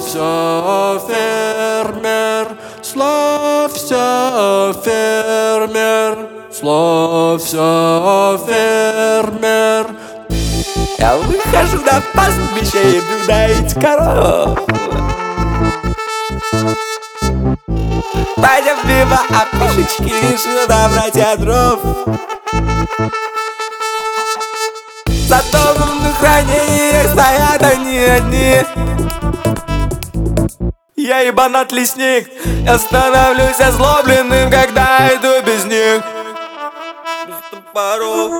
Славься, фермер, славься, фермер, славься, фермер. Я выхожу на пастбище и иду доить коров. Пойдем мимо опушечки, решил набрать я дров. За домом на хранениях стоят они одни. Я ебанат лесник, я становлюсь озлобленным, когда иду без них. Без топоров.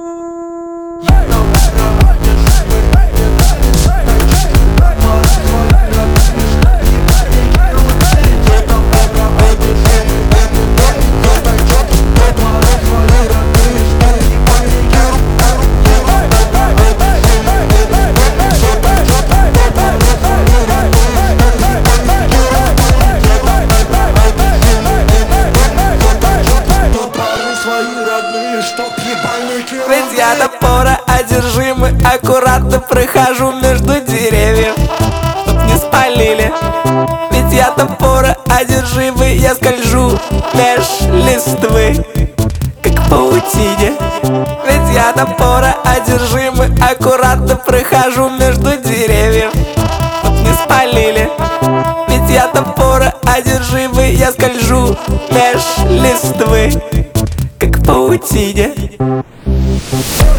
Ведь я топора одержимый, аккуратно прохожу между деревьев, чтоб не спалили. Ведь я топора одержимый, я скольжу меж листвы, как в паутине. Ведь я топора одержимый, аккуратно прохожу между деревьев, чтоб не спалили. Ведь я топора одержимый, я скольжу меж листвы, как в паутине.